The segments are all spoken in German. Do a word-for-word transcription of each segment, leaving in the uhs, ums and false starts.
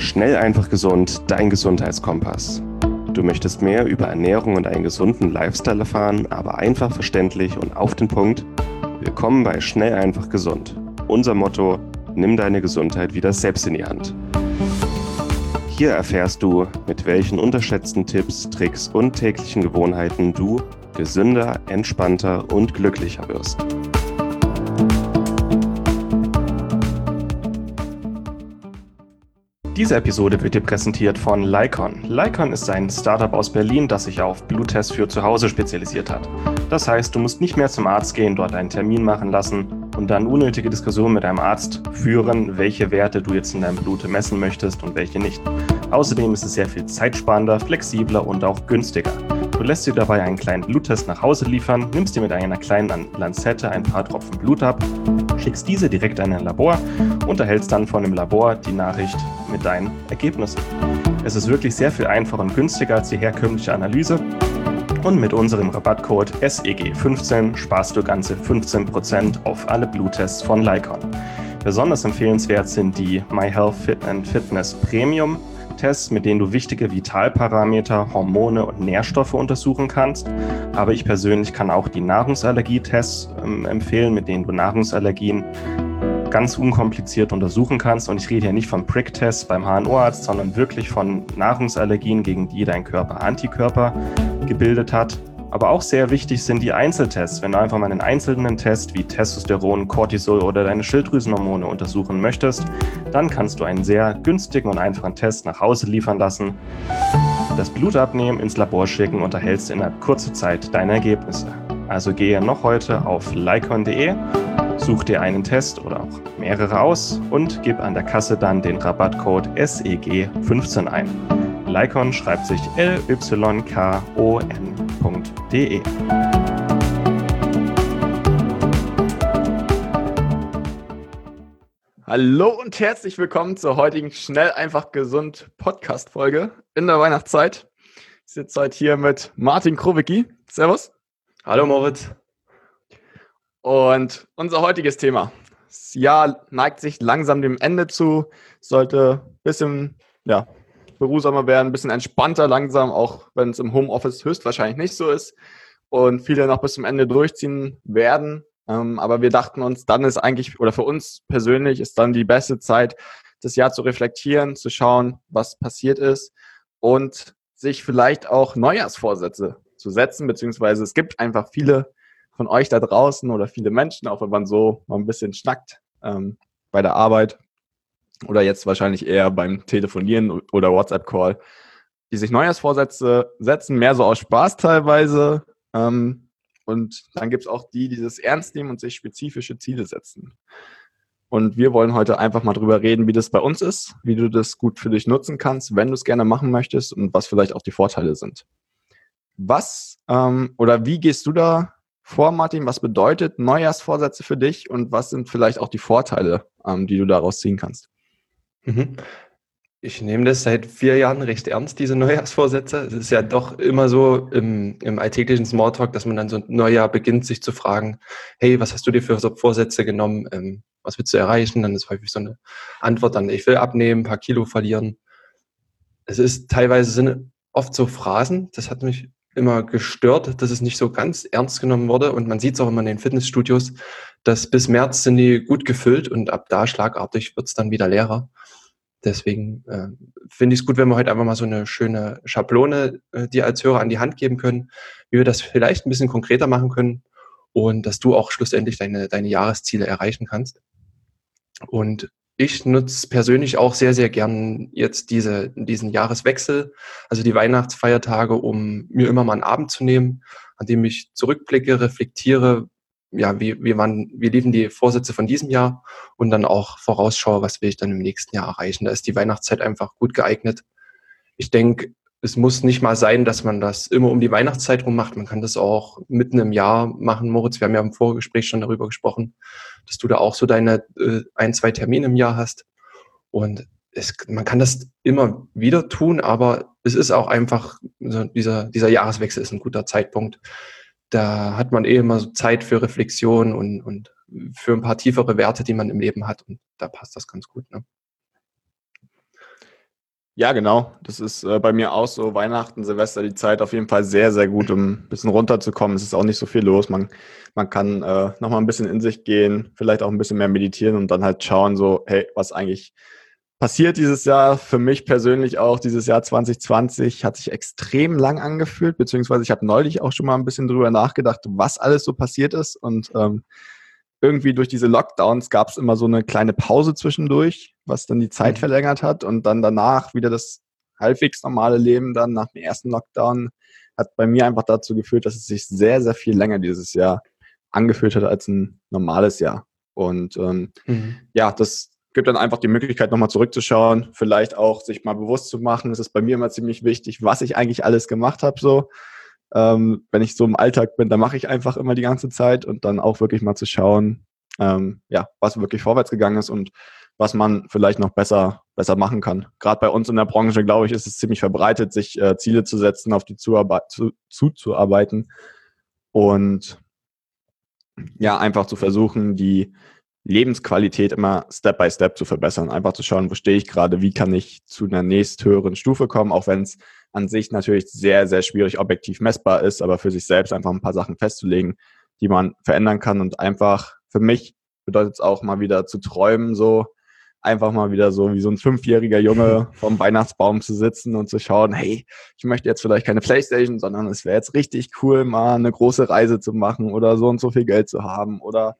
Schnell, einfach, gesund, dein Gesundheitskompass. Du möchtest mehr über Ernährung und einen gesunden Lifestyle erfahren, aber einfach verständlich und auf den Punkt? Willkommen bei Schnell, einfach, gesund. Unser Motto: Nimm deine Gesundheit wieder selbst in die Hand. Hier erfährst du, mit welchen unterschätzten Tipps, Tricks und täglichen Gewohnheiten du gesünder, entspannter und glücklicher wirst. Diese Episode wird dir präsentiert von Lykon. Lykon ist ein Startup aus Berlin, das sich auf Bluttests für zu Hause spezialisiert hat. Das heißt, du musst nicht mehr zum Arzt gehen, dort einen Termin machen lassen und dann unnötige Diskussionen mit deinem Arzt führen, welche Werte du jetzt in deinem Blut messen möchtest und welche nicht. Außerdem ist es sehr viel zeitsparender, flexibler und auch günstiger. Du lässt dir dabei einen kleinen Bluttest nach Hause liefern, nimmst dir mit einer kleinen Lanzette ein paar Tropfen Blut ab, schickst diese direkt an ein Labor und erhältst dann von dem Labor die Nachricht mit deinen Ergebnissen. Es ist wirklich sehr viel einfacher und günstiger als die herkömmliche Analyse. Und mit unserem Rabattcode S E G fünfzehn sparst du ganze fünfzehn Prozent auf alle Bluttests von Lykon. Besonders empfehlenswert sind die MyHealth Fit and Fitness Premium Tests, mit denen du wichtige Vitalparameter, Hormone und Nährstoffe untersuchen kannst. Aber ich persönlich kann auch die Nahrungsallergietests ähm, empfehlen, mit denen du Nahrungsallergien ganz unkompliziert untersuchen kannst. Und ich rede hier nicht vom Prick-Test beim H N O-Arzt, sondern wirklich von Nahrungsallergien, gegen die dein Körper Antikörper gebildet hat. Aber auch sehr wichtig sind die Einzeltests. Wenn du einfach mal einen einzelnen Test wie Testosteron, Cortisol oder deine Schilddrüsenhormone untersuchen möchtest, dann kannst du einen sehr günstigen und einfachen Test nach Hause liefern lassen, das Blut abnehmen, ins Labor schicken und erhältst innerhalb kurzer Zeit deine Ergebnisse. Also gehe noch heute auf lykon punkt de, such dir einen Test oder auch mehrere aus und gib an der Kasse dann den Rabattcode S E G fünfzehn ein. Lykon schreibt sich L Y K O N punkt de. Hallo und herzlich willkommen zur heutigen Schnell, einfach, gesund Podcast-Folge in der Weihnachtszeit. Ich sitze heute hier mit Martin Krowicki. Servus. Hallo Moritz. Und unser heutiges Thema. Das Jahr neigt sich langsam dem Ende zu, sollte ein bisschen ja, beruhsamer werden, ein bisschen entspannter langsam, auch wenn es im Homeoffice höchstwahrscheinlich nicht so ist und viele noch bis zum Ende durchziehen werden. Ähm, aber wir dachten uns, dann ist eigentlich, oder für uns persönlich ist dann die beste Zeit, das Jahr zu reflektieren, zu schauen, was passiert ist und sich vielleicht auch Neujahrsvorsätze zu setzen, beziehungsweise es gibt einfach viele von euch da draußen oder viele Menschen, auch wenn man so mal ein bisschen schnackt ähm, bei der Arbeit oder jetzt wahrscheinlich eher beim Telefonieren oder WhatsApp-Call, die sich Neujahrsvorsätze setzen, mehr so aus Spaß teilweise. Ähm, und dann gibt es auch die, die das ernst nehmen und sich spezifische Ziele setzen. Und wir wollen heute einfach mal drüber reden, wie das bei uns ist, wie du das gut für dich nutzen kannst, wenn du es gerne machen möchtest und was vielleicht auch die Vorteile sind. Was ähm, oder wie gehst du da vor, Martin? Was bedeutet Neujahrsvorsätze für dich und was sind vielleicht auch die Vorteile, ähm, die du daraus ziehen kannst? Ich nehme das seit vier Jahren recht ernst, diese Neujahrsvorsätze. Es ist ja doch immer so im, im alltäglichen Smalltalk, dass man dann so ein Neujahr beginnt, sich zu fragen, hey, was hast du dir für so Vorsätze genommen? Ähm, was willst du erreichen? Dann ist häufig so eine Antwort dann, ich will abnehmen, ein paar Kilo verlieren. Es ist teilweise sind oft so Phrasen, das hat mich immer gestört, dass es nicht so ganz ernst genommen wurde. Und man sieht es auch immer in den Fitnessstudios, dass bis März sind die gut gefüllt und ab da schlagartig wird es dann wieder leerer. Deswegen äh, finde ich es gut, wenn wir heute einfach mal so eine schöne Schablone äh, dir als Hörer an die Hand geben können, wie wir das vielleicht ein bisschen konkreter machen können und dass du auch schlussendlich deine, deine Jahresziele erreichen kannst. Und ich nutze persönlich auch sehr, sehr gern jetzt diese, diesen Jahreswechsel, also die Weihnachtsfeiertage, um mir immer mal einen Abend zu nehmen, an dem ich zurückblicke, reflektiere, ja, wie, wie, waren, wie liefen die Vorsätze von diesem Jahr und dann auch vorausschaue, was will ich dann im nächsten Jahr erreichen. Da ist die Weihnachtszeit einfach gut geeignet. Ich denke, es muss nicht mal sein, dass man das immer um die Weihnachtszeit rum macht. Man kann das auch mitten im Jahr machen. Moritz, wir haben ja im Vorgespräch schon darüber gesprochen, dass du da auch so deine äh, ein, zwei Termine im Jahr hast. Und es, man kann das immer wieder tun, aber es ist auch einfach, so dieser, dieser Jahreswechsel ist ein guter Zeitpunkt. Da hat man eh immer so Zeit für Reflexion und, und für ein paar tiefere Werte, die man im Leben hat. Und da passt das ganz gut, ne? Ja, genau. Das ist äh, bei mir auch so. Weihnachten, Silvester, die Zeit auf jeden Fall sehr, sehr gut, um ein bisschen runterzukommen. Es ist auch nicht so viel los. Man, man kann äh, nochmal ein bisschen in sich gehen, vielleicht auch ein bisschen mehr meditieren und dann halt schauen, so, hey, was eigentlich passiert dieses Jahr. Für mich persönlich auch, dieses Jahr zwanzig zwanzig hat sich extrem lang angefühlt, beziehungsweise ich habe neulich auch schon mal ein bisschen drüber nachgedacht, was alles so passiert ist. Und ähm, irgendwie durch diese Lockdowns gab es immer so eine kleine Pause zwischendurch, was dann die Zeit Mhm. verlängert hat und dann danach wieder das halbwegs normale Leben dann nach dem ersten Lockdown hat bei mir einfach dazu geführt, dass es sich sehr, sehr viel länger dieses Jahr angefühlt hat als ein normales Jahr. Und ähm, Mhm. ja, das gibt dann einfach die Möglichkeit, nochmal zurückzuschauen, vielleicht auch sich mal bewusst zu machen. Es ist bei mir immer ziemlich wichtig, was ich eigentlich alles gemacht habe, so. Ähm, wenn ich so im Alltag bin, dann mache ich einfach immer die ganze Zeit und dann auch wirklich mal zu schauen, ähm, ja, was wirklich vorwärts gegangen ist und was man vielleicht noch besser, besser machen kann. Gerade bei uns in der Branche, glaube ich, ist es ziemlich verbreitet, sich äh, Ziele zu setzen, auf die Zuarbeit, zu, zuzuarbeiten und ja, einfach zu versuchen, die Lebensqualität immer Step by Step zu verbessern. Einfach zu schauen, wo stehe ich gerade, wie kann ich zu einer nächsthöheren Stufe kommen, auch wenn es an sich natürlich sehr, sehr schwierig objektiv messbar ist, aber für sich selbst einfach ein paar Sachen festzulegen, die man verändern kann. Und einfach für mich bedeutet es auch mal wieder zu träumen, so einfach mal wieder so wie so ein fünfjähriger Junge vorm Weihnachtsbaum zu sitzen und zu schauen, hey, ich möchte jetzt vielleicht keine Playstation, sondern es wäre jetzt richtig cool, mal eine große Reise zu machen oder so und so viel Geld zu haben oder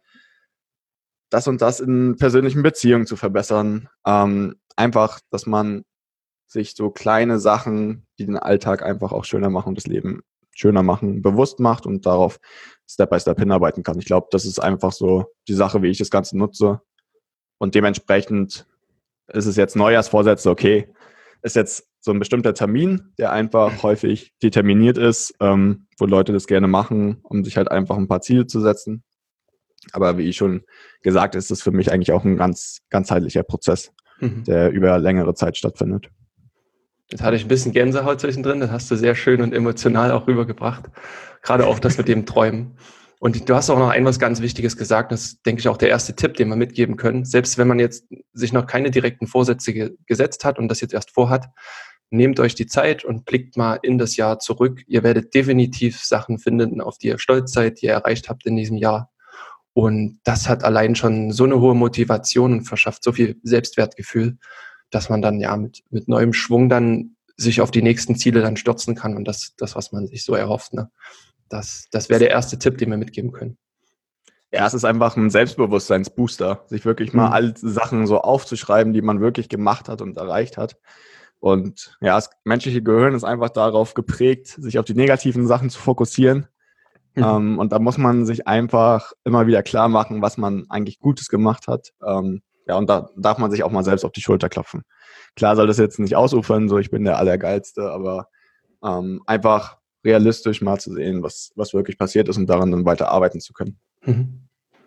das und das in persönlichen Beziehungen zu verbessern. Ähm, einfach, dass man sich so kleine Sachen, die den Alltag einfach auch schöner machen und das Leben schöner machen, bewusst macht und darauf Step by Step hinarbeiten kann. Ich glaube, das ist einfach so die Sache, wie ich das Ganze nutze. Und dementsprechend ist es jetzt Neujahrsvorsätze, okay, ist jetzt so ein bestimmter Termin, der einfach häufig determiniert ist, ähm, wo Leute das gerne machen, um sich halt einfach ein paar Ziele zu setzen. Aber wie ich schon gesagt, ist das für mich eigentlich auch ein ganz ganzheitlicher Prozess, Mhm. der über längere Zeit stattfindet. Jetzt hatte ich ein bisschen Gänsehaut zwischendrin, das hast du sehr schön und emotional auch rübergebracht. Gerade auch das mit dem Träumen. Und du hast auch noch ein was ganz Wichtiges gesagt, das ist, denke ich, auch der erste Tipp, den wir mitgeben können. Selbst wenn man jetzt sich noch keine direkten Vorsätze ge- gesetzt hat und das jetzt erst vorhat, nehmt euch die Zeit und blickt mal in das Jahr zurück. Ihr werdet definitiv Sachen finden, auf die ihr stolz seid, die ihr erreicht habt in diesem Jahr. Und das hat allein schon so eine hohe Motivation und verschafft so viel Selbstwertgefühl, dass man dann ja mit, mit neuem Schwung dann sich auf die nächsten Ziele dann stürzen kann und das, das was man sich so erhofft. Ne? Das, das wäre der erste Tipp, den wir mitgeben können. Ja, es ist einfach ein Selbstbewusstseinsbooster, sich wirklich mal Mhm. alle Sachen so aufzuschreiben, die man wirklich gemacht hat und erreicht hat. Und ja, das menschliche Gehirn ist einfach darauf geprägt, sich auf die negativen Sachen zu fokussieren. Mhm. Ähm, und da muss man sich einfach immer wieder klar machen, was man eigentlich Gutes gemacht hat. Ähm, ja, und da darf man sich auch mal selbst auf die Schulter klopfen. Klar soll das jetzt nicht ausufern, so ich bin der Allergeilste, aber ähm, einfach realistisch mal zu sehen, was, was wirklich passiert ist und daran dann weiter arbeiten zu können. Mhm.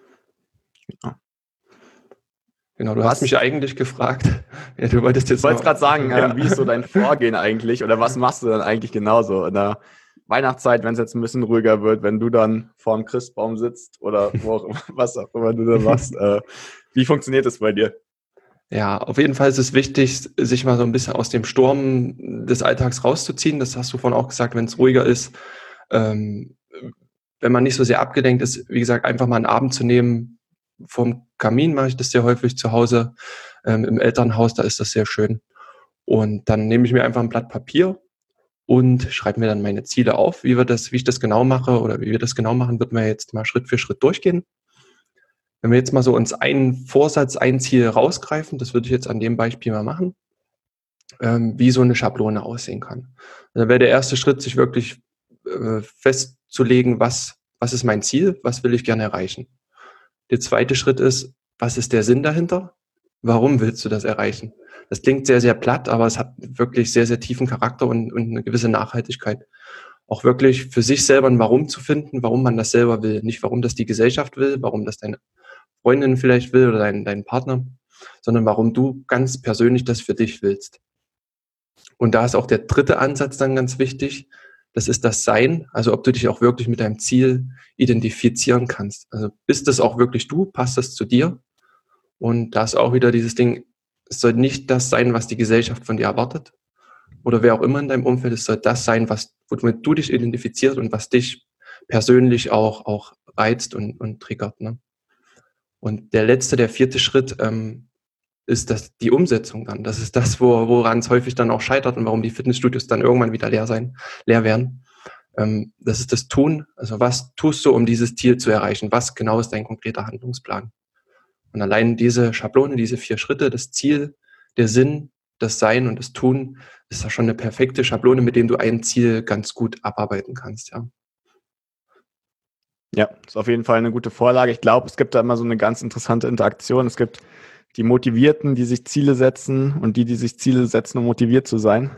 Ja. Genau, du Was? hast mich eigentlich gefragt. Ja, du wolltest jetzt Ich wollte noch. gerade sagen, Ja. ähm, wie ist so dein Vorgehen eigentlich oder was machst du dann eigentlich genauso in der Weihnachtszeit, wenn es jetzt ein bisschen ruhiger wird, wenn du dann vor dem Christbaum sitzt oder wo auch immer, was auch immer du da machst. Äh, wie funktioniert das bei dir? Ja, auf jeden Fall ist es wichtig, sich mal so ein bisschen aus dem Sturm des Alltags rauszuziehen. Das hast du vorhin auch gesagt, wenn es ruhiger ist. Ähm, wenn man nicht so sehr abgelenkt ist, wie gesagt, einfach mal einen Abend zu nehmen. Vom Kamin mache ich das sehr häufig zu Hause. Ähm, im Elternhaus, da ist das sehr schön. Und dann nehme ich mir einfach ein Blatt Papier und schreibe mir dann meine Ziele auf. Wie wir das, wie ich das genau mache oder wie wir das genau machen, wird man jetzt mal Schritt für Schritt durchgehen. Wenn wir jetzt mal so uns einen Vorsatz, ein Ziel rausgreifen, das würde ich jetzt an dem Beispiel mal machen, ähm, wie so eine Schablone aussehen kann. Dann wäre der erste Schritt, sich wirklich äh, festzulegen, was, was ist mein Ziel, was will ich gerne erreichen. Der zweite Schritt ist, was ist der Sinn dahinter? Warum willst du das erreichen? Das klingt sehr, sehr platt, aber es hat wirklich sehr, sehr tiefen Charakter und, und eine gewisse Nachhaltigkeit. Auch wirklich für sich selber ein Warum zu finden, warum man das selber will. Nicht warum das die Gesellschaft will, warum das deine Freundin vielleicht will oder dein, dein Partner, sondern warum du ganz persönlich das für dich willst. Und da ist auch der dritte Ansatz dann ganz wichtig. Das ist das Sein, also ob du dich auch wirklich mit deinem Ziel identifizieren kannst. Also bist das auch wirklich du? Passt das zu dir? Und da ist auch wieder dieses Ding, es soll nicht das sein, was die Gesellschaft von dir erwartet oder wer auch immer in deinem Umfeld, es soll das sein, was, womit du dich identifizierst und was dich persönlich auch, auch reizt und, und triggert. Ne? Und der letzte, der vierte Schritt ähm, ist das, die Umsetzung dann. Das ist das, wo, woran es häufig dann auch scheitert und warum die Fitnessstudios dann irgendwann wieder leer sein, leer werden. Ähm, das ist das Tun. Also was tust du, um dieses Ziel zu erreichen? Was genau ist dein konkreter Handlungsplan? Und allein diese Schablone, diese vier Schritte, das Ziel, der Sinn, das Sein und das Tun, ist da schon eine perfekte Schablone, mit dem du ein Ziel ganz gut abarbeiten kannst, ja. Ja, ist auf jeden Fall eine gute Vorlage. Ich glaube, es gibt da immer so eine ganz interessante Interaktion. Es gibt die Motivierten, die sich Ziele setzen und die, die sich Ziele setzen, um motiviert zu sein.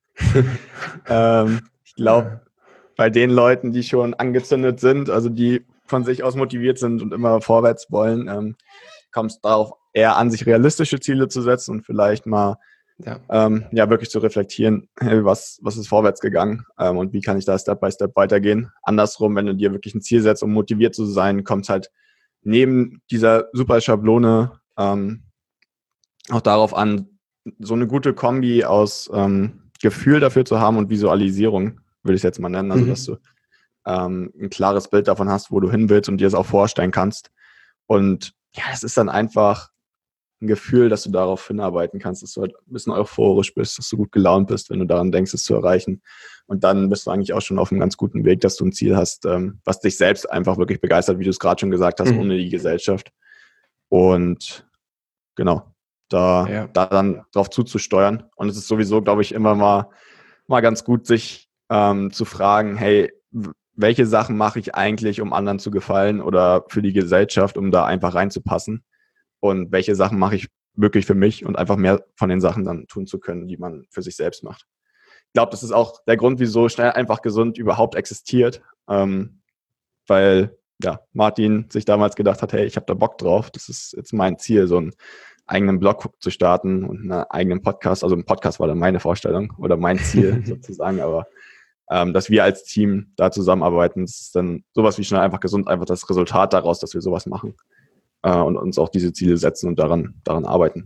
ähm, ich glaube, bei den Leuten, die schon angezündet sind, also die von sich aus motiviert sind und immer vorwärts wollen, ähm, kommt es darauf eher an, sich realistische Ziele zu setzen und vielleicht mal ja, ähm, ja wirklich zu reflektieren, hey, was, was ist vorwärts gegangen ähm, und wie kann ich da Step by Step weitergehen. Andersrum, wenn du dir wirklich ein Ziel setzt, um motiviert zu sein, kommt es halt neben dieser super Schablone ähm, auch darauf an, so eine gute Kombi aus ähm, Gefühl dafür zu haben und Visualisierung, würde ich es jetzt mal nennen, also mhm. dass du ähm, ein klares Bild davon hast, wo du hin willst und dir es auch vorstellen kannst. Und ja, es ist dann einfach ein Gefühl, dass du darauf hinarbeiten kannst, dass du halt ein bisschen euphorisch bist, dass du gut gelaunt bist, wenn du daran denkst, es zu erreichen. Und dann bist du eigentlich auch schon auf einem ganz guten Weg, dass du ein Ziel hast, ähm, was dich selbst einfach wirklich begeistert, wie du es gerade schon gesagt hast, mhm. ohne die Gesellschaft. Und genau, da, ja. da dann drauf zuzusteuern. Und es ist sowieso, glaube ich, immer mal, mal ganz gut, sich ähm, zu fragen, hey, welche Sachen mache ich eigentlich, um anderen zu gefallen oder für die Gesellschaft, um da einfach reinzupassen? Und welche Sachen mache ich wirklich für mich und einfach mehr von den Sachen dann tun zu können, die man für sich selbst macht. Ich glaube, das ist auch der Grund, wieso Schnell einfach gesund überhaupt existiert. Ähm, weil ja Martin sich damals gedacht hat, hey, ich habe da Bock drauf. Das ist jetzt mein Ziel, so einen eigenen Blog zu starten und einen eigenen Podcast. Also ein Podcast war dann meine Vorstellung oder mein Ziel sozusagen. Aber ähm, dass wir als Team da zusammenarbeiten, das ist dann sowas wie Schnell einfach gesund, einfach das Resultat daraus, dass wir sowas machen. Und uns auch diese Ziele setzen und daran, daran arbeiten.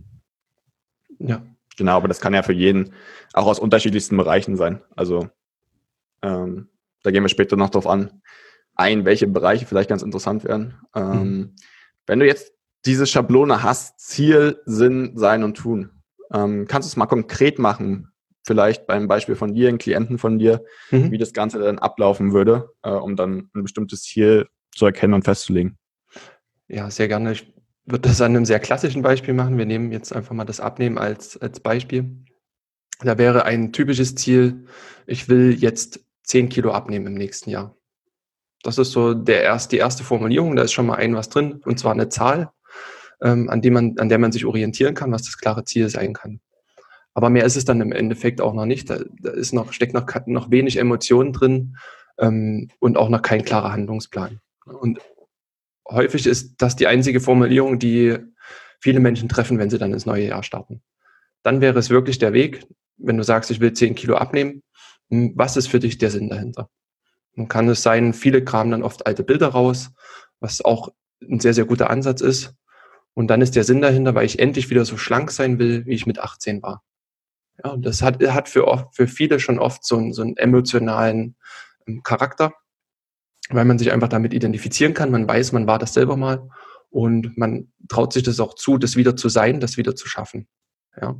Ja. Genau, aber das kann ja für jeden auch aus unterschiedlichsten Bereichen sein. Also ähm, da gehen wir später noch drauf an, ein, welche Bereiche vielleicht ganz interessant wären. Ähm, mhm. Wenn du jetzt diese Schablone hast, Ziel, Sinn, Sein und Tun, ähm, kannst du es mal konkret machen, vielleicht beim Beispiel von dir, einen Klienten von dir, mhm. wie das Ganze dann ablaufen würde, äh, um dann ein bestimmtes Ziel zu erkennen und festzulegen? Ja, sehr gerne. Ich würde das an einem sehr klassischen Beispiel machen. Wir nehmen jetzt einfach mal das Abnehmen als, als Beispiel. Da wäre ein typisches Ziel, ich will jetzt zehn Kilo abnehmen im nächsten Jahr. Das ist so der erst, die erste Formulierung, da ist schon mal ein was drin, und zwar eine Zahl, ähm, an, die man, an der man sich orientieren kann, was das klare Ziel sein kann. Aber mehr ist es dann im Endeffekt auch noch nicht. Da, da ist noch, steckt noch, noch wenig Emotionen drin ähm, und auch noch kein klarer Handlungsplan. Und häufig ist das die einzige Formulierung, die viele Menschen treffen, wenn sie dann ins neue Jahr starten. Dann wäre es wirklich der Weg, wenn du sagst, ich will zehn Kilo abnehmen, was ist für dich der Sinn dahinter? Dann kann es sein, viele kramen dann oft alte Bilder raus, was auch ein sehr, sehr guter Ansatz ist. Und dann ist der Sinn dahinter, weil ich endlich wieder so schlank sein will, wie ich mit achtzehn war. Ja, und das hat, hat für, oft, für viele schon oft so einen, so einen emotionalen ähm, Charakter, weil man sich einfach damit identifizieren kann. Man weiß, man war das selber mal und man traut sich das auch zu, das wieder zu sein, das wieder zu schaffen. Ja.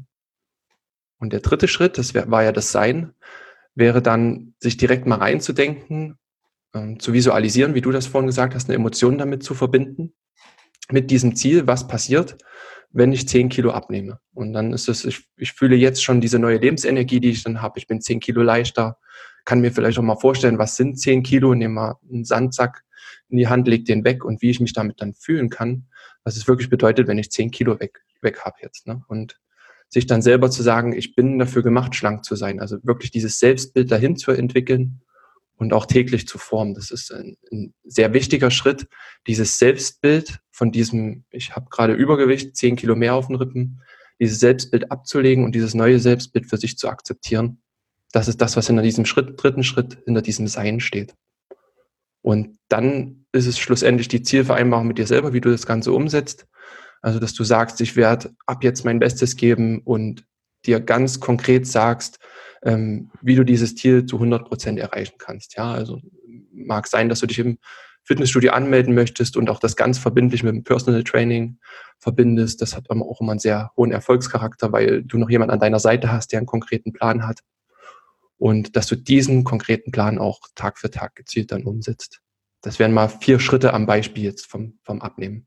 Und der dritte Schritt, das wär, war ja das Sein, wäre dann, sich direkt mal reinzudenken, ähm, zu visualisieren, wie du das vorhin gesagt hast, eine Emotion damit zu verbinden, mit diesem Ziel, was passiert, wenn ich zehn Kilo abnehme. Und dann ist es, ich, ich fühle jetzt schon diese neue Lebensenergie, die ich dann habe. Ich bin zehn Kilo leichter, kann mir vielleicht auch mal vorstellen, was sind zehn Kilo, nehme mal einen Sandsack in die Hand, leg den weg und wie ich mich damit dann fühlen kann, was es wirklich bedeutet, wenn ich zehn Kilo weg, weg habe jetzt. Ne? Und sich dann selber zu sagen, ich bin dafür gemacht, schlank zu sein. Also wirklich dieses Selbstbild dahin zu entwickeln und auch täglich zu formen. Das ist ein, ein sehr wichtiger Schritt, dieses Selbstbild von diesem, ich habe gerade Übergewicht, zehn Kilo mehr auf den Rippen, dieses Selbstbild abzulegen und dieses neue Selbstbild für sich zu akzeptieren. Das ist das, was hinter diesem Schritt, dritten Schritt, hinter diesem Sein steht. Und dann ist es schlussendlich die Zielvereinbarung mit dir selber, wie du das Ganze umsetzt. Also, dass du sagst, ich werde ab jetzt mein Bestes geben und dir ganz konkret sagst, ähm, wie du dieses Ziel zu hundert Prozent erreichen kannst. Ja, also mag sein, dass du dich im Fitnessstudio anmelden möchtest und auch das ganz verbindlich mit dem Personal Training verbindest. Das hat auch immer einen sehr hohen Erfolgscharakter, weil du noch jemanden an deiner Seite hast, der einen konkreten Plan hat. Und dass du diesen konkreten Plan auch Tag für Tag gezielt dann umsetzt. Das wären mal vier Schritte am Beispiel jetzt vom, vom Abnehmen.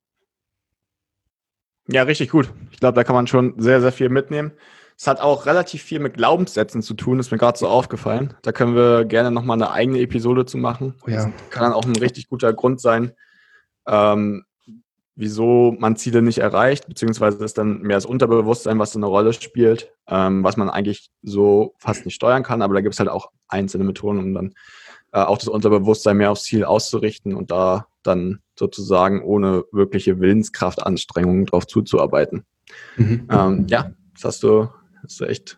Ja, richtig gut. Ich glaube, da kann man schon sehr, sehr viel mitnehmen. Es hat auch relativ viel mit Glaubenssätzen zu tun, ist mir gerade so aufgefallen. Da können wir gerne nochmal eine eigene Episode zu machen. Oh ja. Das kann dann auch ein richtig guter Grund sein, ähm, wieso man Ziele nicht erreicht, beziehungsweise ist dann mehr das Unterbewusstsein, was so eine Rolle spielt, ähm, was man eigentlich so fast nicht steuern kann, aber da gibt es halt auch einzelne Methoden, um dann äh, auch das Unterbewusstsein mehr aufs Ziel auszurichten und da dann sozusagen ohne wirkliche Willenskraftanstrengungen drauf zuzuarbeiten. Mhm. Ähm, ja, das hast du, hast du echt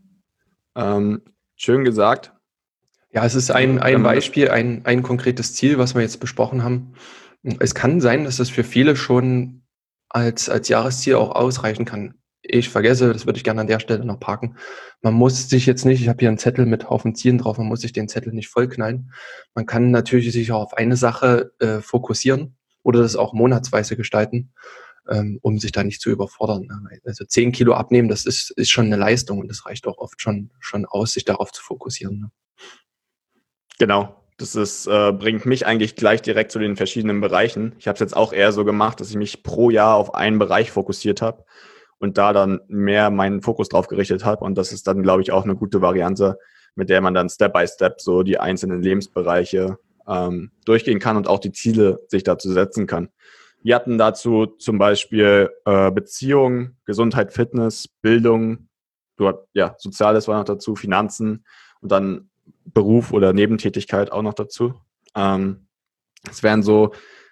ähm, schön gesagt. Ja, es ist ein, ein Beispiel, ein, ein konkretes Ziel, was wir jetzt besprochen haben. Es kann sein, dass das für viele schon als, als Jahresziel auch ausreichen kann. Ich vergesse, das würde ich gerne an der Stelle noch parken. Man muss sich jetzt nicht, ich habe hier einen Zettel mit Haufen Zielen drauf, man muss sich den Zettel nicht vollknallen. Man kann natürlich sich auch auf eine Sache äh, fokussieren oder das auch monatsweise gestalten, ähm, um sich da nicht zu überfordern. Also zehn Kilo abnehmen, das ist, ist schon eine Leistung und das reicht auch oft schon, schon aus, sich darauf zu fokussieren. Ne? Genau. Das ist, äh, bringt mich eigentlich gleich direkt zu den verschiedenen Bereichen. Ich habe es jetzt auch eher so gemacht, dass ich mich pro Jahr auf einen Bereich fokussiert habe und da dann mehr meinen Fokus drauf gerichtet habe. Und das ist dann, glaube ich, auch eine gute Variante, mit der man dann Step by Step so die einzelnen Lebensbereiche ähm, durchgehen kann und auch die Ziele sich dazu setzen kann. Wir hatten dazu zum Beispiel äh, Beziehung, Gesundheit, Fitness, Bildung, dort, ja, Soziales war noch dazu, Finanzen und dann Beruf oder Nebentätigkeit auch noch dazu. Ähm, es wären so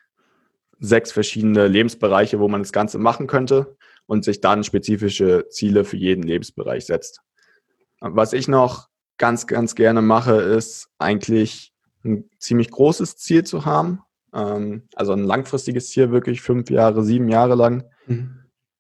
sechs verschiedene Lebensbereiche, wo man das Ganze machen könnte und sich dann spezifische Ziele für jeden Lebensbereich setzt. Was ich noch ganz, ganz gerne mache, ist eigentlich ein ziemlich großes Ziel zu haben. Ähm, also ein langfristiges Ziel, wirklich fünf Jahre, sieben Jahre lang. Mhm.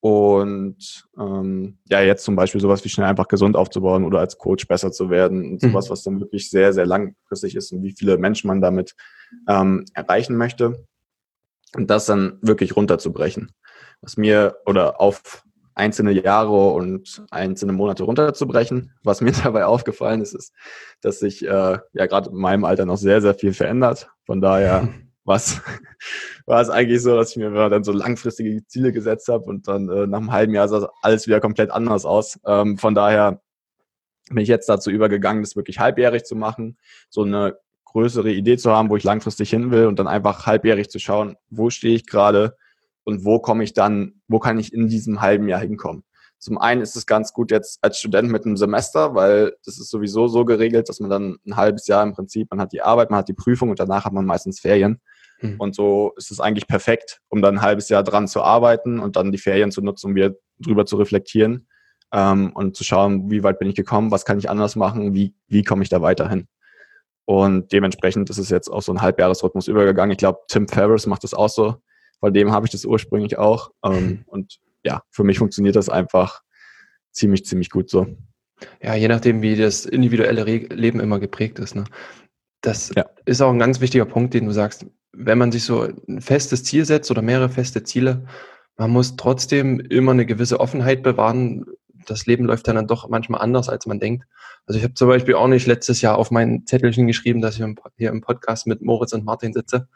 Und ähm, ja, jetzt zum Beispiel sowas wie schnell einfach gesund aufzubauen oder als Coach besser zu werden und sowas, was dann wirklich sehr, sehr langfristig ist und wie viele Menschen man damit ähm, erreichen möchte und das dann wirklich runterzubrechen. Was mir oder auf einzelne Jahre und einzelne Monate runterzubrechen. Was mir dabei aufgefallen ist, ist, dass sich äh, ja gerade in meinem Alter noch sehr, sehr viel verändert. Von daher was war es eigentlich so, dass ich mir dann so langfristige Ziele gesetzt habe und dann äh, nach einem halben Jahr sah alles wieder komplett anders aus. Ähm, von daher bin ich jetzt dazu übergegangen, das wirklich halbjährig zu machen, so eine größere Idee zu haben, wo ich langfristig hin will und dann einfach halbjährig zu schauen, wo stehe ich gerade und wo komme ich dann, wo kann ich in diesem halben Jahr hinkommen. Zum einen ist es ganz gut jetzt als Student mit einem Semester, weil das ist sowieso so geregelt, dass man dann ein halbes Jahr im Prinzip, man hat die Arbeit, man hat die Prüfung und danach hat man meistens Ferien. Hm. Und so ist es eigentlich perfekt, um dann ein halbes Jahr dran zu arbeiten und dann die Ferien zu nutzen, um wieder drüber zu reflektieren ähm, und zu schauen, wie weit bin ich gekommen, was kann ich anders machen, wie, wie komme ich da weiterhin. Und dementsprechend ist es jetzt auch so ein Halbjahresrhythmus übergegangen. Ich glaube, Tim Ferriss macht das auch so. Von dem habe ich das ursprünglich auch. Ähm, und ja, für mich funktioniert das einfach ziemlich, ziemlich gut so. Ja, je nachdem, wie das individuelle Re- Leben immer geprägt ist. Ne? Das Ja. ist auch ein ganz wichtiger Punkt, den du sagst. Wenn man sich so ein festes Ziel setzt oder mehrere feste Ziele, man muss trotzdem immer eine gewisse Offenheit bewahren. Das Leben läuft dann, dann doch manchmal anders, als man denkt. Also ich habe zum Beispiel auch nicht letztes Jahr auf mein Zettelchen geschrieben, dass ich hier im Podcast mit Moritz und Martin sitze.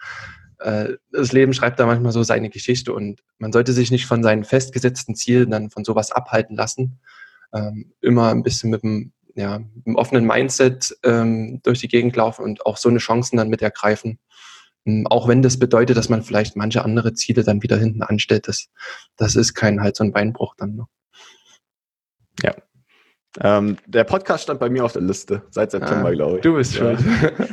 Das Leben schreibt da manchmal so seine Geschichte und man sollte sich nicht von seinen festgesetzten Zielen dann von sowas abhalten lassen. Ähm, immer ein bisschen mit einem, ja, mit einem offenen Mindset ähm, durch die Gegend laufen und auch so eine Chancen dann mit ergreifen. Ähm, auch wenn das bedeutet, dass man vielleicht manche andere Ziele dann wieder hinten anstellt. Das, das ist kein Hals- und Beinbruch dann noch. Ja. Ähm, der Podcast stand bei mir auf der Liste seit September, ah, glaube ich. Du bist schuld.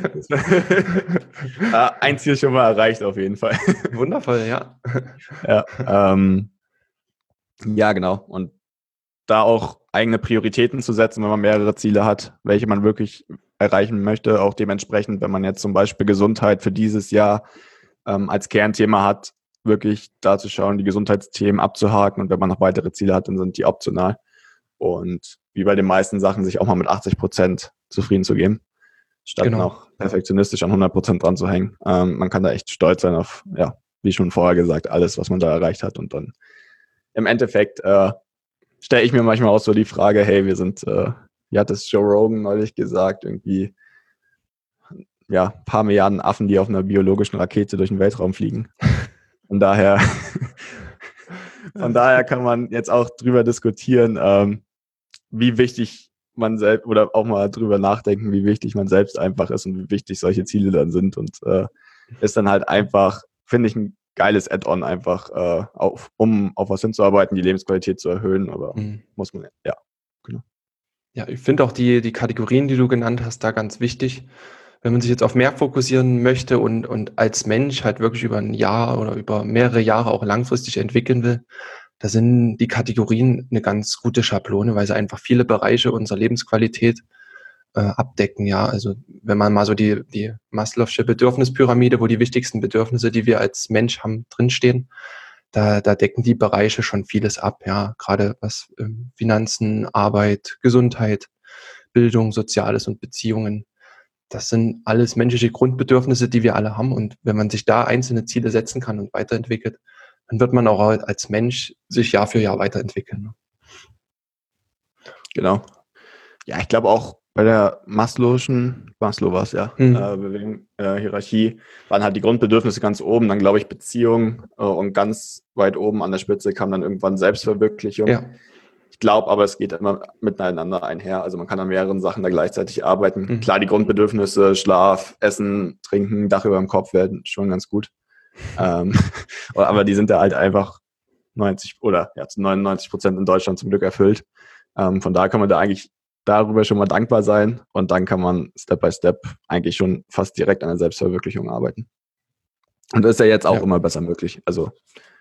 Ja. Ein Ziel schon mal erreicht auf jeden Fall. Wundervoll, ja. Ja, ähm, ja, genau. Und da auch eigene Prioritäten zu setzen, wenn man mehrere Ziele hat, welche man wirklich erreichen möchte. Auch dementsprechend, wenn man jetzt zum Beispiel Gesundheit für dieses Jahr ähm, als Kernthema hat, wirklich da zu schauen, die Gesundheitsthemen abzuhaken und wenn man noch weitere Ziele hat, dann sind die optional. Und wie bei den meisten Sachen, sich auch mal mit achtzig Prozent zufrieden zu geben, statt Genau. noch perfektionistisch an hundert Prozent dran zu hängen. Ähm, man kann da echt stolz sein auf, ja, wie schon vorher gesagt, alles, was man da erreicht hat. Und dann im Endeffekt äh, stelle ich mir manchmal auch so die Frage, hey, wir sind, äh, wie hat es Joe Rogan neulich gesagt, irgendwie, ja, ein paar Milliarden Affen, die auf einer biologischen Rakete durch den Weltraum fliegen. Von daher, von daher kann man jetzt auch drüber diskutieren, ähm, wie wichtig man selbst, oder auch mal drüber nachdenken, wie wichtig man selbst einfach ist und wie wichtig solche Ziele dann sind. Und äh, ist dann halt einfach, finde ich, ein geiles Add-on einfach, äh, auf, um auf was hinzuarbeiten, die Lebensqualität zu erhöhen. Aber Mhm. muss man, ja, genau. Ja, ich finde auch die, die Kategorien, die du genannt hast, da ganz wichtig. Wenn man sich jetzt auf mehr fokussieren möchte und, und als Mensch halt wirklich über ein Jahr oder über mehrere Jahre auch langfristig entwickeln will, da sind die Kategorien eine ganz gute Schablone, weil sie einfach viele Bereiche unserer Lebensqualität äh, abdecken. Ja, also wenn man mal so die, die Maslow'sche Bedürfnispyramide, wo die wichtigsten Bedürfnisse, die wir als Mensch haben, drinstehen, da, da decken die Bereiche schon vieles ab. Ja, gerade was ähm, Finanzen, Arbeit, Gesundheit, Bildung, Soziales und Beziehungen. Das sind alles menschliche Grundbedürfnisse, die wir alle haben. Und wenn man sich da einzelne Ziele setzen kann und weiterentwickelt, dann wird man auch als Mensch sich Jahr für Jahr weiterentwickeln. Genau. Ja, ich glaube auch bei der Maslow'schen, Maslow war es ja, Mhm. äh, Bewegung, äh, Hierarchie, waren halt die Grundbedürfnisse ganz oben, dann glaube ich Beziehung äh, und ganz weit oben an der Spitze kam dann irgendwann Selbstverwirklichung. Ja. Ich glaube aber, es geht immer miteinander einher. Also man kann an mehreren Sachen da gleichzeitig arbeiten. Mhm. Klar, die Grundbedürfnisse, Schlaf, Essen, Trinken, Dach über dem Kopf werden schon ganz gut. ähm, aber die sind da halt einfach neunzig oder ja, zu neunundneunzig Prozent in Deutschland zum Glück erfüllt. Ähm, von daher kann man da eigentlich darüber schon mal dankbar sein und dann kann man Step by Step eigentlich schon fast direkt an der Selbstverwirklichung arbeiten. Und das ist ja jetzt auch Ja. immer besser möglich. Also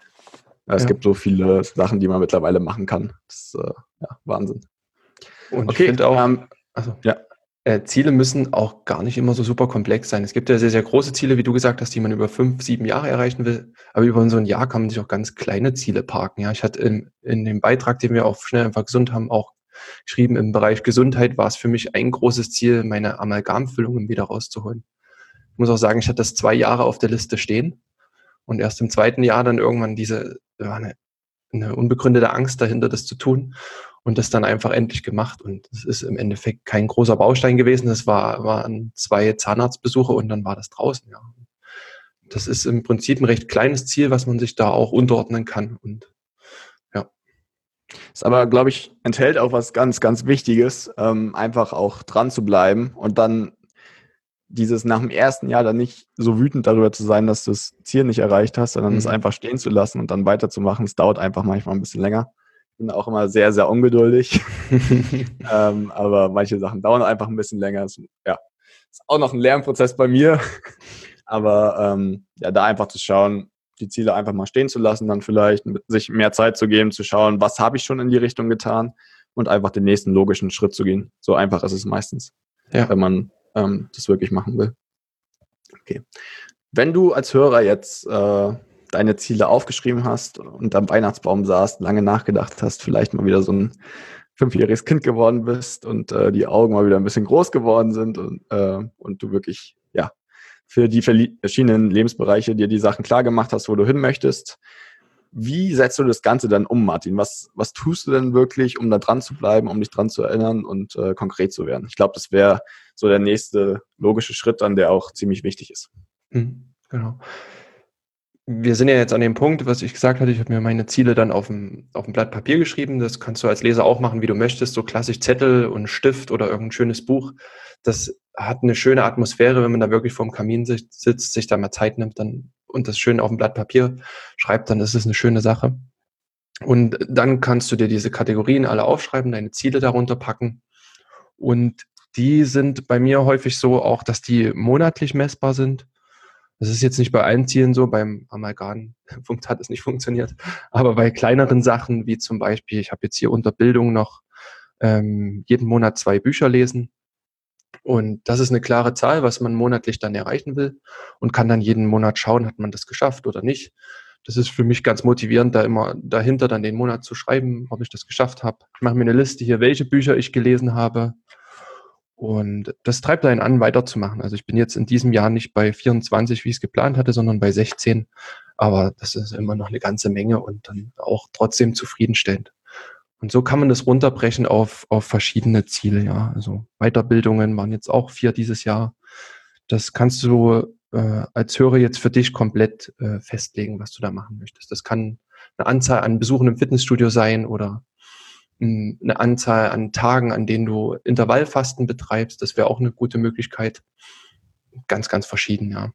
es Ja. gibt so viele Sachen, die man mittlerweile machen kann. Das ist äh, ja, Wahnsinn. Und Okay, ich finde auch, ähm, also, ja. äh, Ziele müssen auch gar nicht immer so super komplex sein. Es gibt ja sehr, sehr große Ziele, wie du gesagt hast, die man über fünf, sieben Jahre erreichen will. Aber über so ein Jahr kann man sich auch ganz kleine Ziele parken. Ja, ich hatte in, in dem Beitrag, den wir auf Schnell einfach gesund haben, auch geschrieben, im Bereich Gesundheit war es für mich ein großes Ziel, meine Amalgamfüllungen wieder rauszuholen. Ich muss auch sagen, ich hatte das zwei Jahre auf der Liste stehen und erst im zweiten Jahr dann irgendwann diese, ja, eine, eine unbegründete Angst dahinter, das zu tun und das dann einfach endlich gemacht. Und es ist im Endeffekt kein großer Baustein gewesen. Das war, waren zwei Zahnarztbesuche und dann war das draußen. Ja. Das ist im Prinzip ein recht kleines Ziel, was man sich da auch unterordnen kann. Und ja. Ist aber, glaube ich, enthält auch was ganz, ganz Wichtiges, ähm, einfach auch dran zu bleiben und dann dieses nach dem ersten Jahr dann nicht so wütend darüber zu sein, dass du das Ziel nicht erreicht hast, sondern Mhm. es einfach stehen zu lassen und dann weiterzumachen. Es dauert einfach manchmal ein bisschen länger. Ich bin auch immer sehr, sehr ungeduldig. ähm, aber manche Sachen dauern einfach ein bisschen länger. Das, ja, ist auch noch ein Lernprozess bei mir. aber ähm, ja, da einfach zu schauen, die Ziele einfach mal stehen zu lassen, dann vielleicht sich mehr Zeit zu geben, zu schauen, was habe ich schon in die Richtung getan und einfach den nächsten logischen Schritt zu gehen. So einfach ist es meistens, Ja. wenn man ähm, das wirklich machen will. Okay. Wenn du als Hörer jetzt äh, deine Ziele aufgeschrieben hast und am Weihnachtsbaum saßt, lange nachgedacht hast, vielleicht mal wieder so ein fünfjähriges Kind geworden bist und äh, die Augen mal wieder ein bisschen groß geworden sind und, äh, und du wirklich, ja, für die verschiedenen Lebensbereiche dir die Sachen klar gemacht hast, wo du hin möchtest. Wie setzt du das Ganze dann um, Martin? Was, was tust du denn wirklich, um da dran zu bleiben, um dich dran zu erinnern und äh, konkret zu werden? Ich glaube, das wäre so der nächste logische Schritt dann, der auch ziemlich wichtig ist. Mhm, genau. Wir sind ja jetzt an dem Punkt, was ich gesagt hatte, ich habe mir meine Ziele dann auf dem, auf dem Blatt Papier geschrieben. Das kannst du als Leser auch machen, wie du möchtest, so klassisch Zettel und Stift oder irgendein schönes Buch. Das hat eine schöne Atmosphäre, wenn man da wirklich vorm Kamin sitzt, sich da mal Zeit nimmt dann und das schön auf dem Blatt Papier schreibt, dann ist es eine schöne Sache. Und dann kannst du dir diese Kategorien alle aufschreiben, deine Ziele darunter packen. Und die sind bei mir häufig so auch, dass die monatlich messbar sind. Das ist jetzt nicht bei allen Zielen so, beim Amalgam hat es nicht funktioniert, aber bei kleineren Sachen, wie zum Beispiel, ich habe jetzt hier unter Bildung noch ähm, jeden Monat zwei Bücher lesen und das ist eine klare Zahl, was man monatlich dann erreichen will und kann dann jeden Monat schauen, hat man das geschafft oder nicht. das ist für mich ganz motivierend, da immer dahinter dann den Monat zu schreiben, ob ich das geschafft habe. Ich mache mir eine Liste hier, welche Bücher ich gelesen habe. Und das treibt einen an, weiterzumachen. Also ich bin jetzt in diesem Jahr nicht bei vierundzwanzig, wie ich es geplant hatte, sondern bei sechzehn. Aber das ist immer noch eine ganze Menge und dann auch trotzdem zufriedenstellend. Und so kann man das runterbrechen auf, auf verschiedene Ziele, ja. Also Weiterbildungen waren jetzt auch vier dieses Jahr. Das kannst du äh, als Hörer jetzt für dich komplett äh, festlegen, was du da machen möchtest. Das kann eine Anzahl an Besuchen im Fitnessstudio sein oder mh, eine Anzahl an Tagen, an denen du Intervallfasten betreibst. Das wäre auch eine gute Möglichkeit. Ganz, ganz verschieden, ja.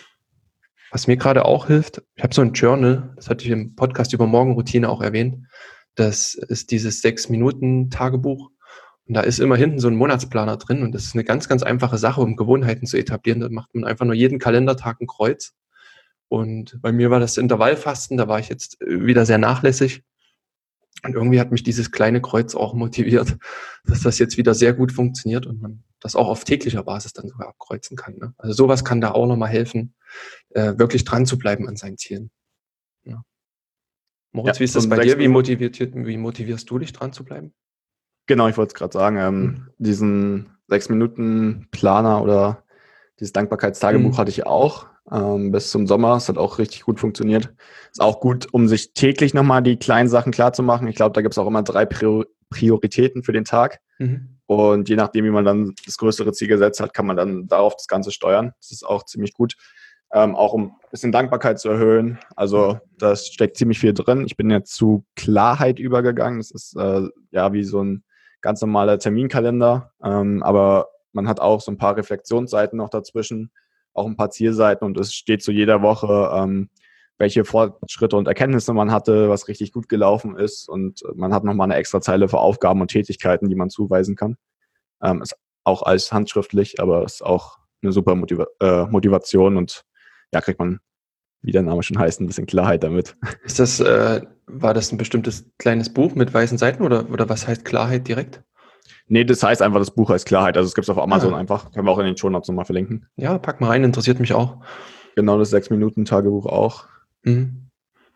Was mir gerade auch hilft, ich habe so ein Journal, das hatte ich im Podcast über Morgenroutine auch erwähnt. Das ist dieses sechs-Minuten-Tagebuch. Und da ist immer hinten so ein Monatsplaner drin. Und das ist eine ganz, ganz einfache Sache, um Gewohnheiten zu etablieren. Da macht man einfach nur jeden Kalendertag ein Kreuz. Und bei mir war das Intervallfasten. Da war ich jetzt wieder sehr nachlässig. Und irgendwie hat mich dieses kleine Kreuz auch motiviert, dass das jetzt wieder sehr gut funktioniert und man das auch auf täglicher Basis dann sogar abkreuzen kann. Ne? Also sowas kann da auch nochmal helfen, äh, wirklich dran zu bleiben an seinen Zielen. Ja. Moritz, Ja, wie ist das so bei sechs dir? Wie, Minuten. motiviert, wie motivierst du dich dran zu bleiben? Genau, ich wollte es gerade sagen, ähm, Mhm. diesen sechs-Minuten-Planer oder dieses Dankbarkeitstagebuch Mhm. hatte ich auch ähm, bis zum Sommer. Es hat auch richtig gut funktioniert. Ist auch gut, um sich täglich nochmal die kleinen Sachen klarzumachen. Ich glaube, da gibt es auch immer drei Prior- Prioritäten für den Tag. Mhm. Und je nachdem, wie man dann das größere Ziel gesetzt hat, kann man dann darauf das Ganze steuern. Das ist auch ziemlich gut. Ähm, auch um ein bisschen Dankbarkeit zu erhöhen. Also das steckt ziemlich viel drin. Ich bin jetzt zu Klarheit übergegangen. Das ist äh, ja wie so ein ganz normaler Terminkalender. Ähm, aber man hat auch so ein paar Reflexionsseiten noch dazwischen, auch ein paar Zielseiten und es steht zu jeder Woche, ähm, welche Fortschritte und Erkenntnisse man hatte, was richtig gut gelaufen ist und man hat nochmal eine extra Zeile für Aufgaben und Tätigkeiten, die man zuweisen kann. Ähm, ist auch alles handschriftlich, aber ist auch eine super Motiva- äh, Motivation und ja, kriegt man, wie der Name schon heißt, ein bisschen Klarheit damit. Ist das, äh, war das ein bestimmtes kleines Buch mit weißen Seiten oder, oder was heißt Klarheit direkt? Nee, das heißt einfach, das Buch heißt Klarheit. Also es gibt es auf Amazon Ah, einfach. Können wir auch in den Shownotes nochmal verlinken. ja, pack mal rein, interessiert mich auch. Genau das sechs-Minuten-Tagebuch auch. Mhm.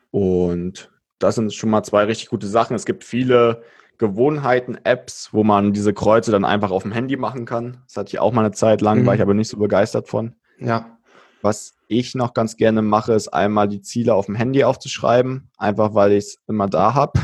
Und das sind schon mal zwei richtig gute Sachen. Es gibt viele Gewohnheiten-Apps, wo man diese Kreuze dann einfach auf dem Handy machen kann. Das hatte ich auch mal eine Zeit lang, war ich Mhm. aber nicht so begeistert von. Ja. Was ich noch ganz gerne mache, ist einmal die Ziele auf dem Handy aufzuschreiben, einfach weil ich es immer da habe.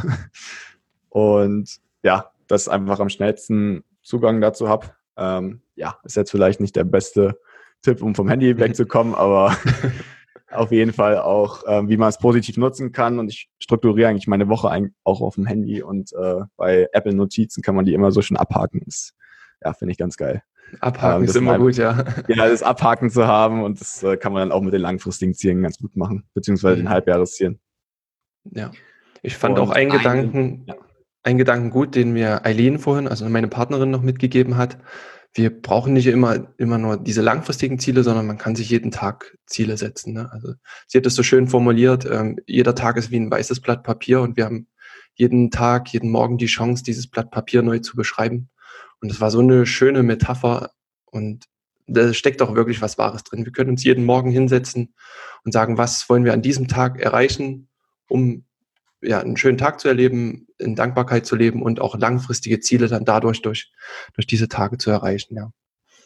Und ja, das einfach am schnellsten Zugang dazu habe. Ähm, ja, ist jetzt vielleicht nicht der beste Tipp, um vom Handy wegzukommen, aber auf jeden Fall auch, ähm, wie man es positiv nutzen kann. Und ich strukturiere eigentlich meine Woche ein, auch auf dem Handy und äh, bei Apple Notizen kann man die immer so schön abhaken. Das, ja, finde ich ganz geil. Abhaken Ähm, ist das immer mal, gut, ja. ja, das Abhaken zu haben und das äh, kann man dann auch mit den langfristigen Zielen ganz gut machen, beziehungsweise den Mhm. Halbjahreszielen. Ja. Ich fand auch Und einen ein, Gedanken, ja. einen Gedanken gut, den mir Eileen vorhin, also meine Partnerin, noch mitgegeben hat. Wir brauchen nicht immer, immer nur diese langfristigen Ziele, sondern man kann sich jeden Tag Ziele setzen. Ne? Also sie hat es so schön formuliert, ähm, jeder Tag ist wie ein weißes Blatt Papier und wir haben jeden Tag, jeden Morgen die Chance, dieses Blatt Papier neu zu beschreiben. Und das war so eine schöne Metapher und da steckt auch wirklich was Wahres drin. Wir können uns jeden Morgen hinsetzen und sagen, was wollen wir an diesem Tag erreichen, um ja, einen schönen Tag zu erleben, in Dankbarkeit zu leben und auch langfristige Ziele dann dadurch durch, durch diese Tage zu erreichen. Ja.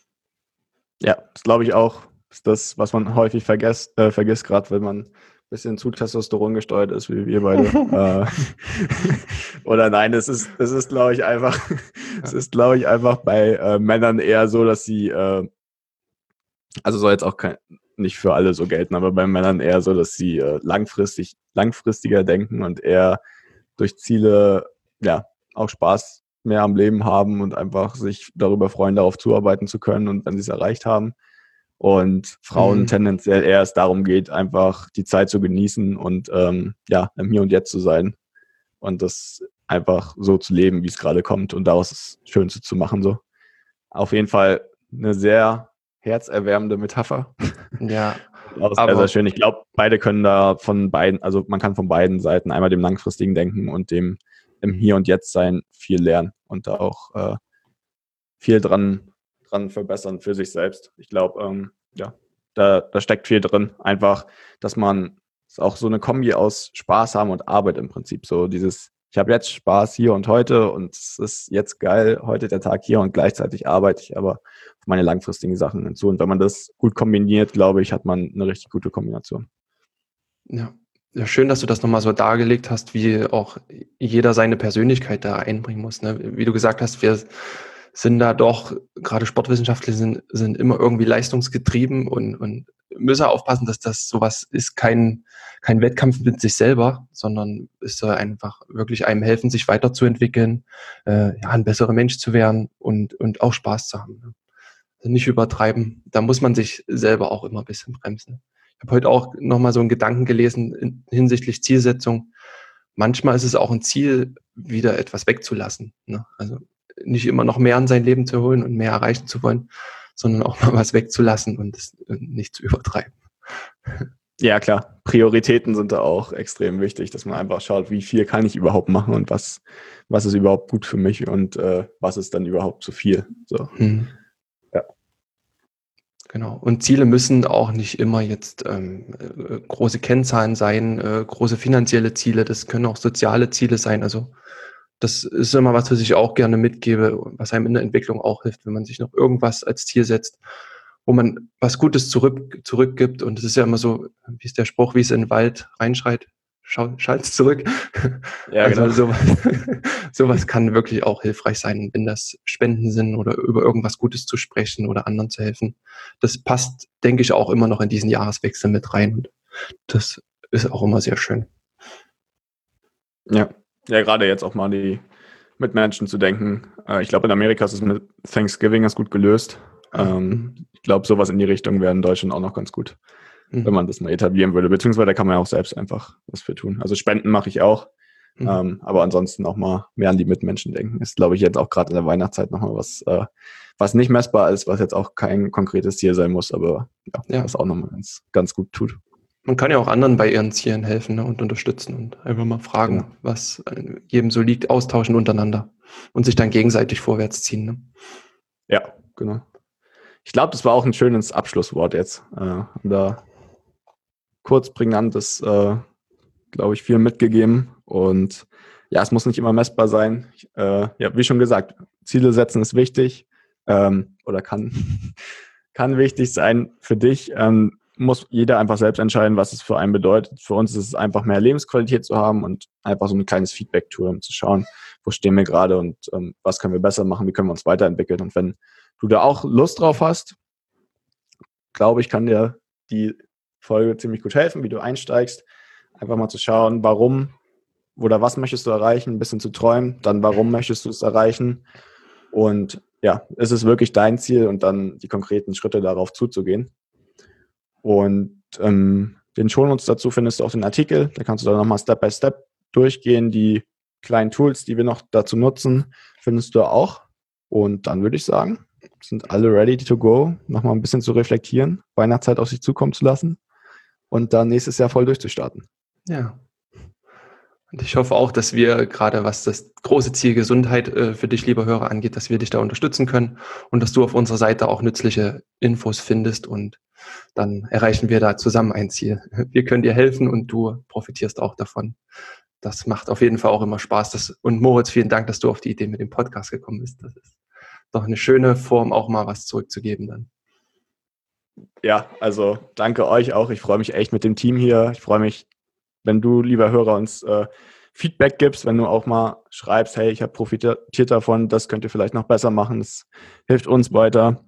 Ja, das glaube ich auch. Ist das, was man häufig vergesst, äh, vergisst, gerade wenn man ein bisschen zu Testosteron gesteuert ist, wie wir beide. äh, oder nein, es ist, es ist, glaube ich, einfach, es ist, glaube ich, einfach bei äh, Männern eher so, dass sie, äh, also soll jetzt auch kein, nicht für alle so gelten, aber bei Männern eher so, dass sie äh, langfristig, langfristiger denken und eher durch Ziele, ja, auch Spaß mehr am Leben haben und einfach sich darüber freuen, darauf zuarbeiten zu können und wenn sie es erreicht haben. Und Frauen Mhm. tendenziell eher es darum geht, einfach die Zeit zu genießen und ähm, ja, im Hier und Jetzt zu sein und das einfach so zu leben, wie es gerade kommt und daraus das Schönste zu machen. So. Auf jeden Fall eine sehr herzerwärmende Metapher. Ja, Auch sehr, sehr aber schön. Ich glaube, beide können da von beiden, also man kann von beiden Seiten, einmal dem langfristigen Denken und dem im Hier und Jetzt sein, viel lernen und da auch äh, viel dran, dran verbessern für sich selbst. Ich glaube, ähm, ja, da, da steckt viel drin. Einfach, dass man ist auch so eine Kombi aus Spaß haben und Arbeit im Prinzip. So dieses, ich habe jetzt Spaß hier und heute und es ist jetzt geil, heute der Tag hier und gleichzeitig arbeite ich aber auf meine langfristigen Sachen hinzu. Und wenn man das gut kombiniert, glaube ich, hat man eine richtig gute Kombination. Ja. Ja, schön, dass du das nochmal so dargelegt hast, wie auch jeder seine Persönlichkeit da einbringen muss. Ne? Wie du gesagt hast, wir sind da doch, gerade Sportwissenschaftler sind, sind immer irgendwie leistungsgetrieben und, und müssen aufpassen, dass das sowas ist, kein, kein Wettkampf mit sich selber, sondern es soll einfach wirklich einem helfen, sich weiterzuentwickeln, äh, ja, ein besserer Mensch zu werden und, und auch Spaß zu haben. Ne? Also nicht übertreiben. Da muss man sich selber auch immer ein bisschen bremsen. Ich habe heute auch nochmal so einen Gedanken gelesen in, hinsichtlich Zielsetzung. Manchmal ist es auch ein Ziel, wieder etwas wegzulassen. Ne? Also nicht immer noch mehr in sein Leben zu holen und mehr erreichen zu wollen, sondern auch mal was wegzulassen und es nicht zu übertreiben. Ja, klar. Prioritäten sind da auch extrem wichtig, dass man einfach schaut, wie viel kann ich überhaupt machen und was, was ist überhaupt gut für mich und äh, was ist dann überhaupt zu viel. So. Hm. Ja. Genau. Und Ziele müssen auch nicht immer jetzt ähm, äh, große Kennzahlen sein, äh, große finanzielle Ziele. Das können auch soziale Ziele sein. Also das ist immer was, was ich auch gerne mitgebe, was einem in der Entwicklung auch hilft, wenn man sich noch irgendwas als Ziel setzt, wo man was Gutes zurück, zurückgibt. Und es ist ja immer so, wie ist der Spruch, wie es in den Wald reinschreit, schalt's zurück. Ja, also genau. sowas, sowas kann wirklich auch hilfreich sein, wenn das Spenden sind oder über irgendwas Gutes zu sprechen oder anderen zu helfen. Das passt, denke ich, auch immer noch in diesen Jahreswechsel mit rein. Und das ist auch immer sehr schön. Ja, ja, gerade jetzt auch mal die Mitmenschen zu denken. Äh, ich glaube, in Amerika ist es mit Thanksgiving ganz gut gelöst. Ähm, Mhm. ich glaube, sowas in die Richtung wäre in Deutschland auch noch ganz gut, Mhm. wenn man das mal etablieren würde. Beziehungsweise da kann man ja auch selbst einfach was für tun. Also Spenden mache ich auch. Mhm. Ähm, aber ansonsten auch mal mehr an die Mitmenschen denken. Ist, glaube ich, jetzt auch gerade in der Weihnachtszeit nochmal was, äh, was nicht messbar ist, was jetzt auch kein konkretes Ziel sein muss, aber ja, Ja. was auch nochmal ganz, ganz gut tut. Man kann ja auch anderen bei ihren Zielen helfen, ne, und unterstützen und einfach mal fragen, Genau. was jedem so liegt, austauschen untereinander und sich dann gegenseitig vorwärts ziehen. Ne? Ja, genau. Ich glaube, das war auch ein schönes Abschlusswort jetzt. Äh, haben da kurz prägnantes, äh, glaube ich, viel mitgegeben. Und ja, es muss nicht immer messbar sein. Äh, ja, wie schon gesagt, Ziele setzen ist wichtig ähm, oder kann, kann wichtig sein für dich. Ähm, muss jeder einfach selbst entscheiden, was es für einen bedeutet. Für uns ist es einfach mehr Lebensqualität zu haben und einfach so ein kleines Feedback-Tool, um zu schauen, wo stehen wir gerade und ähm, was können wir besser machen, wie können wir uns weiterentwickeln. Und wenn du da auch Lust drauf hast, glaube ich, kann dir die Folge ziemlich gut helfen, wie du einsteigst. Einfach mal zu schauen, warum oder was möchtest du erreichen, ein bisschen zu träumen, dann warum möchtest du es erreichen und ja, ist es wirklich dein Ziel und dann die konkreten Schritte darauf zuzugehen. Und ähm, den Shownotes dazu findest du auch den Artikel, da kannst du dann nochmal Step by Step durchgehen, die kleinen Tools, die wir noch dazu nutzen, findest du auch. Und dann würde ich sagen, sind alle ready to go, nochmal ein bisschen zu reflektieren, Weihnachtszeit auf sich zukommen zu lassen und dann nächstes Jahr voll durchzustarten. Ja. Und ich hoffe auch, dass wir gerade, was das große Ziel Gesundheit äh, für dich, lieber Hörer, angeht, dass wir dich da unterstützen können und dass du auf unserer Seite auch nützliche Infos findest und dann erreichen wir da zusammen ein Ziel. Wir können dir helfen und du profitierst auch davon. Das macht auf jeden Fall auch immer Spaß. Das, und Moritz, vielen Dank, dass du auf die Idee mit dem Podcast gekommen bist. Das ist doch eine schöne Form, auch mal was zurückzugeben dann. Ja, also danke euch auch. Ich freue mich echt mit dem Team hier. Ich freue mich, wenn du, lieber Hörer, uns äh, Feedback gibst, wenn du auch mal schreibst, hey, ich habe profitiert davon, das könnt ihr vielleicht noch besser machen. Das hilft uns weiter.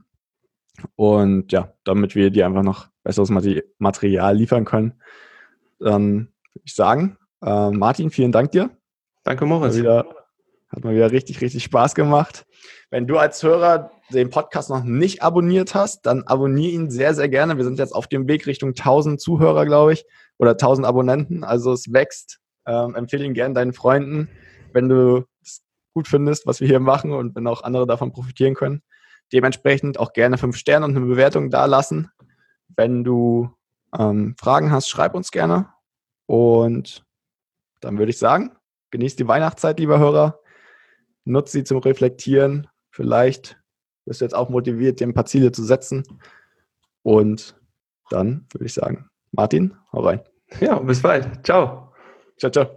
Und ja, damit wir dir einfach noch besseres Material liefern können, dann würde ich sagen, äh, Martin, vielen Dank dir. Danke, Moritz. Mal wieder, hat mal wieder richtig, richtig Spaß gemacht. Wenn du als Hörer den Podcast noch nicht abonniert hast, dann abonniere ihn sehr, sehr gerne. Wir sind jetzt auf dem Weg Richtung tausend Zuhörer, glaube ich, oder tausend Abonnenten. Also es wächst. Ähm, empfehle ihn gerne deinen Freunden, wenn du es gut findest, was wir hier machen und wenn auch andere davon profitieren können. Dementsprechend auch gerne fünf Sterne und eine Bewertung da lassen. Wenn du ähm, Fragen hast, schreib uns gerne. Und dann würde ich sagen, genießt die Weihnachtszeit, lieber Hörer. Nutzt sie zum Reflektieren. Vielleicht bist du jetzt auch motiviert, dir ein paar Ziele zu setzen. Und dann würde ich sagen, Martin, hau rein. Ja, bis bald. Ciao. Ciao, ciao.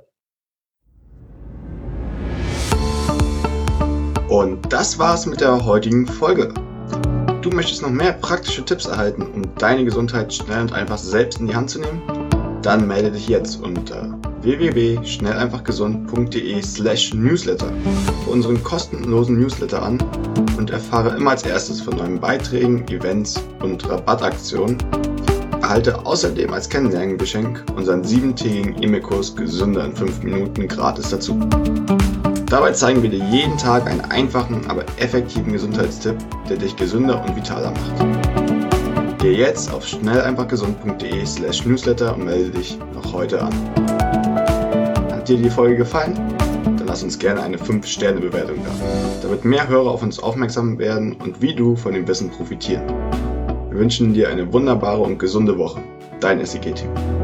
Und das war's mit der heutigen Folge. Du möchtest noch mehr praktische Tipps erhalten, um deine Gesundheit schnell und einfach selbst in die Hand zu nehmen? Dann melde dich jetzt unter w w w punkt schnell einfach gesund punkt d e slash newsletter für unseren kostenlosen Newsletter an und erfahre immer als erstes von neuen Beiträgen, Events und Rabattaktionen. Erhalte außerdem als Kennenlerngeschenk unseren siebentägigen E-Mail-Kurs Gesünder in fünf Minuten gratis dazu. Dabei zeigen wir dir jeden Tag einen einfachen, aber effektiven Gesundheitstipp, der dich gesünder und vitaler macht. Gehe jetzt auf schnell einfach gesund punkt d e slash newsletter und melde dich noch heute an. Hat dir die Folge gefallen? Dann lass uns gerne eine fünf Sterne Bewertung da, damit mehr Hörer auf uns aufmerksam werden und wie du von dem Wissen profitieren. Wir wünschen dir eine wunderbare und gesunde Woche. Dein S I G-Team.